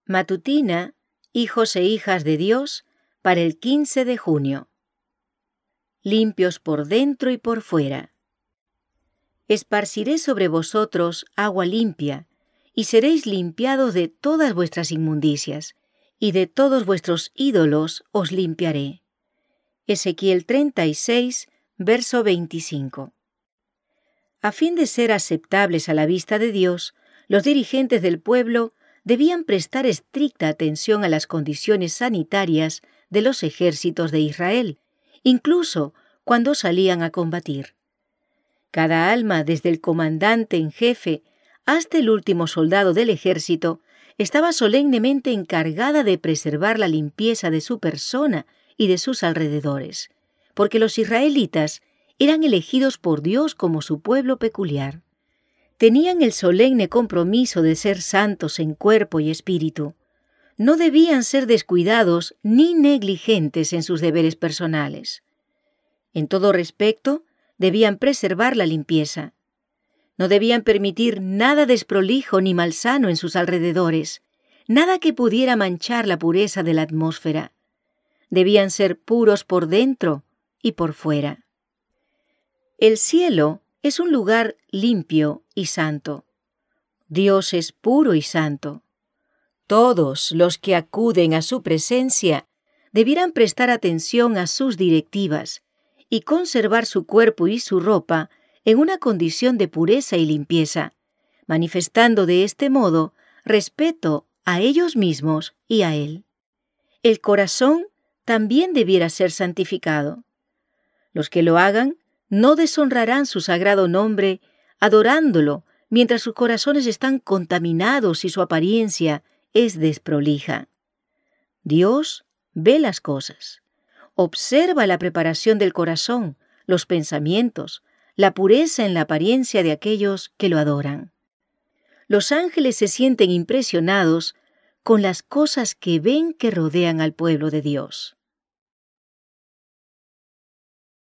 Matutina, hijos e hijas de Dios, para el 15 de junio. Limpios por dentro y por fuera. Esparciré sobre vosotros agua limpia, y seréis limpiados de todas vuestras inmundicias, y de todos vuestros ídolos os limpiaré. Ezequiel 36, verso 25. A fin de ser aceptables a la vista de Dios, los dirigentes del pueblo debían prestar estricta atención a las condiciones sanitarias de los ejércitos de Israel, incluso cuando salían a combatir. Cada alma, desde el comandante en jefe hasta el último soldado del ejército, estaba solemnemente encargada de preservar la limpieza de su persona y de sus alrededores, porque los israelitas eran elegidos por Dios como su pueblo peculiar. Tenían el solemne compromiso de ser santos en cuerpo y espíritu. No debían ser descuidados ni negligentes en sus deberes personales. En todo respecto, debían preservar la limpieza. No debían permitir nada desprolijo ni malsano en sus alrededores, nada que pudiera manchar la pureza de la atmósfera. Debían ser puros por dentro y por fuera. El cielo es un lugar limpio y santo. Dios es puro y santo. Todos los que acuden a su presencia debieran prestar atención a sus directivas y conservar su cuerpo y su ropa en una condición de pureza y limpieza, manifestando de este modo respeto a ellos mismos y a Él. El corazón también debiera ser santificado. Los que lo hagan no deshonrarán su sagrado nombre adorándolo mientras sus corazones están contaminados y su apariencia es desprolija. Dios ve las cosas. Observa la preparación del corazón, los pensamientos, la pureza en la apariencia de aquellos que lo adoran. Los ángeles se sienten impresionados con las cosas que ven que rodean al pueblo de Dios.